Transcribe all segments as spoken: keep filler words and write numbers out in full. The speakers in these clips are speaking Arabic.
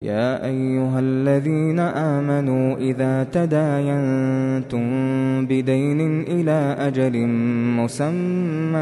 يا أيها الذين آمنوا إذا تداينتم بدين إلى أجل مسمى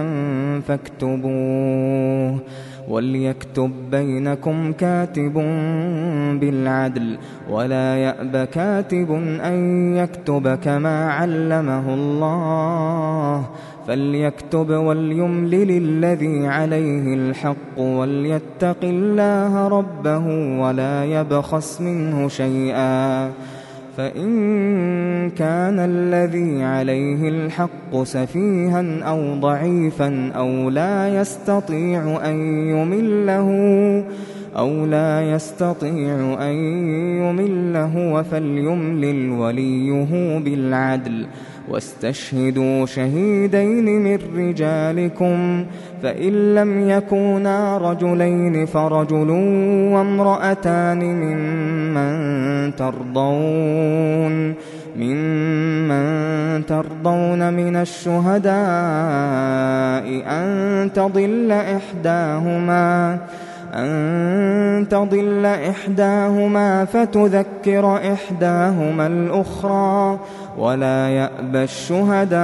فاكتبوه وليكتب بينكم كاتب بالعدل ولا يأب كاتب أن يكتب كما علمه الله فليكتب وليملل الذي عليه الحق وليتق الله ربه ولا يبخس منه شيئا فإن كان الذي عليه الحق سفيها أو ضعيفا أو لا يستطيع أن يمله أو لا يستطيع أن يمله فليملل وليه بالعدل واستشهدوا شهيدين من رجالكم فإن لم يكونا رجلين فرجل وامرأتان ممن ترضون ممن ترضون من الشهداء أن تضل إحداهما أن تضل إحداهما فتذكر إحداهما الأخرى ولا يأبى الشهداء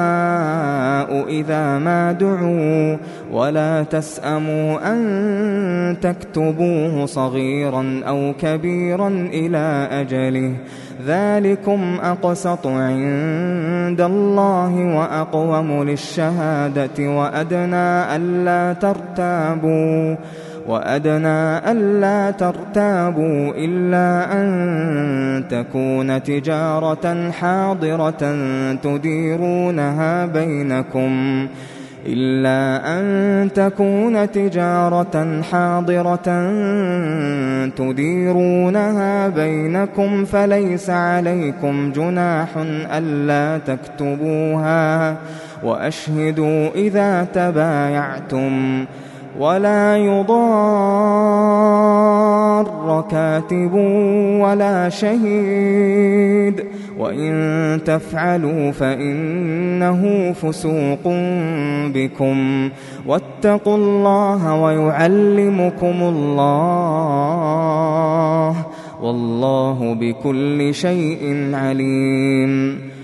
إذا ما دعوا ولا تسأموا أن تكتبوه صغيرا أو كبيرا إلى أجله ذلكم أقسط عند الله وأقوم للشهادة وأدنى ألا ترتابوا وأدنى ألا ترتابوا إلا أن تكون تجارة حاضرة تديرونها بينكم إلا أن تكون تجارة حاضرة تديرونها بينكم فليس عليكم جناح ألا تكتبوها وأشهدوا إذا تبايعتم ولا يضار كاتب ولا شهيد وإن تفعلوا فإنه فسوق بكم واتقوا الله ويعلمكم الله والله بكل شيء عليم.